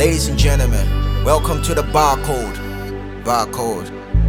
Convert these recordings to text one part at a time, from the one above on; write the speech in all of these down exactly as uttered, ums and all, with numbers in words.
Ladies and gentlemen, welcome to the barcode. Barcode.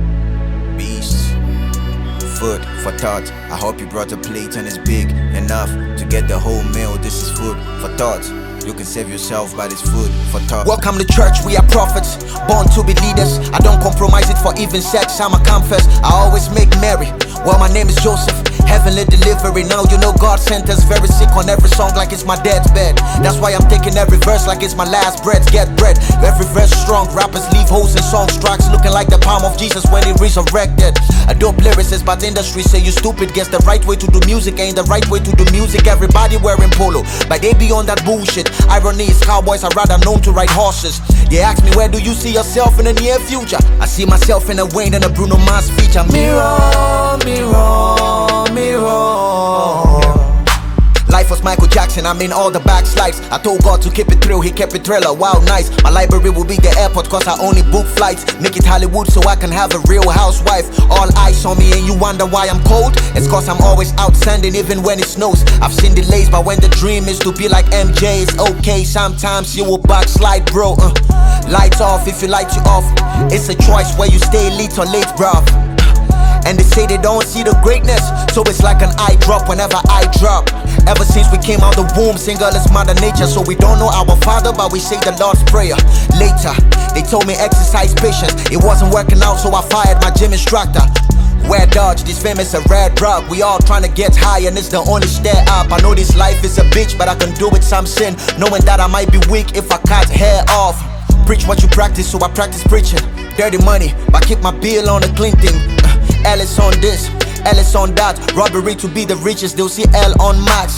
Beast. Food for thought. I hope you brought a plate and it's big enough to get the whole meal. This is food for thought. You can save yourself by this food for thought. Welcome to church, we are prophets, born to be leaders. I don't compromise it for even sex, I'm a confess. I always make merry. Well, my name is Joseph, heavenly delivery. Now you know God sent us, very sick on every song like it's my dad's bed. That's why I'm taking every verse like it's my last breath. Get bread, every verse strong. Rappers leave holes in song tracks, looking like the palm of Jesus when he resurrected. A dope lyricist, but the industry say you stupid. Guess the right way to do music ain't the right way to do music. Everybody wearing polo, but they be on that bullshit. Irony is cowboys are rather known to ride horses. They ask me, where do you see yourself in the near future? I see myself in a Wayne and a Bruno Mars feature. Mirror, mirror, mirror. Life was Michael Jackson, I'm in all the backslides. I told God to keep it thrill, he kept it thriller. Wow, nice. My library will be the airport cause I only book flights. Make it Hollywood so I can have a real housewife. All eyes on me and you wonder why I'm cold? It's cause I'm always outstanding even when it snows. I've seen delays but when the dream is to be like M J, it's okay. Sometimes you will backslide, bro. uh. Lights off if you light you off. It's a choice where you stay late or late, bruv. And they say they don't see the greatness, so it's like an eye drop whenever I drop. Ever since we came out the womb, single is mother nature. So we don't know our father, but we say the Lord's prayer. Later, they told me exercise patience. It wasn't working out, so I fired my gym instructor. Wear Dodge, this fame is a rare drug. We all trying to get high and it's the only stair up. I know this life is a bitch, but I can do it some sin. Knowing that I might be weak if I cut hair off. Preach what you practice, so I practice preaching. Dirty money, but keep my bill on a clean thing. Ellis on this, Ellis on that. Robbery to be the richest, they'll see L on Max.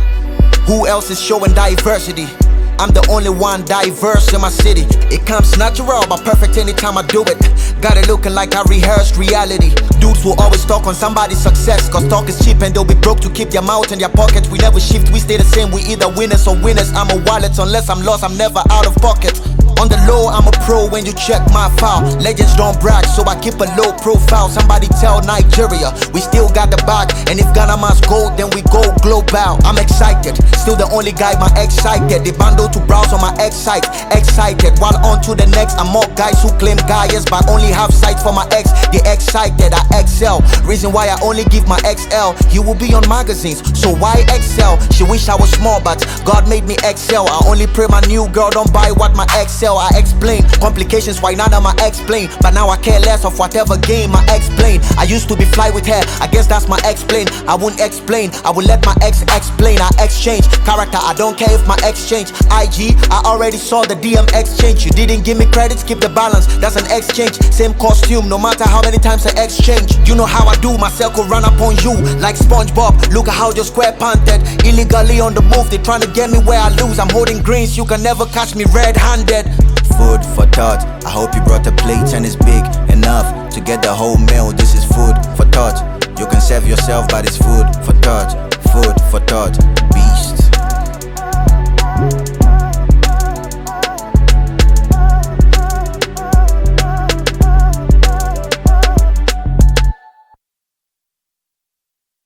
Who else is showing diversity? I'm the only one diverse in my city. It comes natural, but perfect anytime I do it. Got it looking like I rehearsed reality. Dudes will always talk on somebody's success, cause talk is cheap and they'll be broke to keep their mouth in their pocket. We never shift, we stay the same. We either winners or winners. I'm a wallet, unless I'm lost, I'm never out of pocket. On the low, I'm a pro when you check my file. Legends don't brag, so I keep a low profile. Somebody tell Nigeria, we still got the bag. And if Ghana must go, then we go global. I'm excited, still the only guy my ex cited. They bundle to browse on my ex site. Excited, while on to the next. I'm more guys who claim guys, but only have sight for my ex. They excited, I excel. Reason why I only give my X L. He will be on magazines, so why excel? She wish I was small, but God made me excel. I only pray my new girl don't buy what my ex sell. I explain complications why none of my explain, but now I care less of whatever game I explain. I used to be fly with her, I guess that's my explain. I won't explain, I will let my ex explain. I exchange character, I don't care if my exchange. I G, I already saw the D M exchange. You didn't give me credits, keep the balance, that's an exchange. Same costume, no matter how many times I exchange. You know how I do, my circle run up on you like SpongeBob. Look at how your square punted. Illegally on the move, they trying to get me where I lose. I'm holding greens, you can never catch me red-handed. Food for thought. I hope you brought a plate and it's big enough to get the whole meal. This is food for thought. You can save yourself by this food for thought. Food for thought.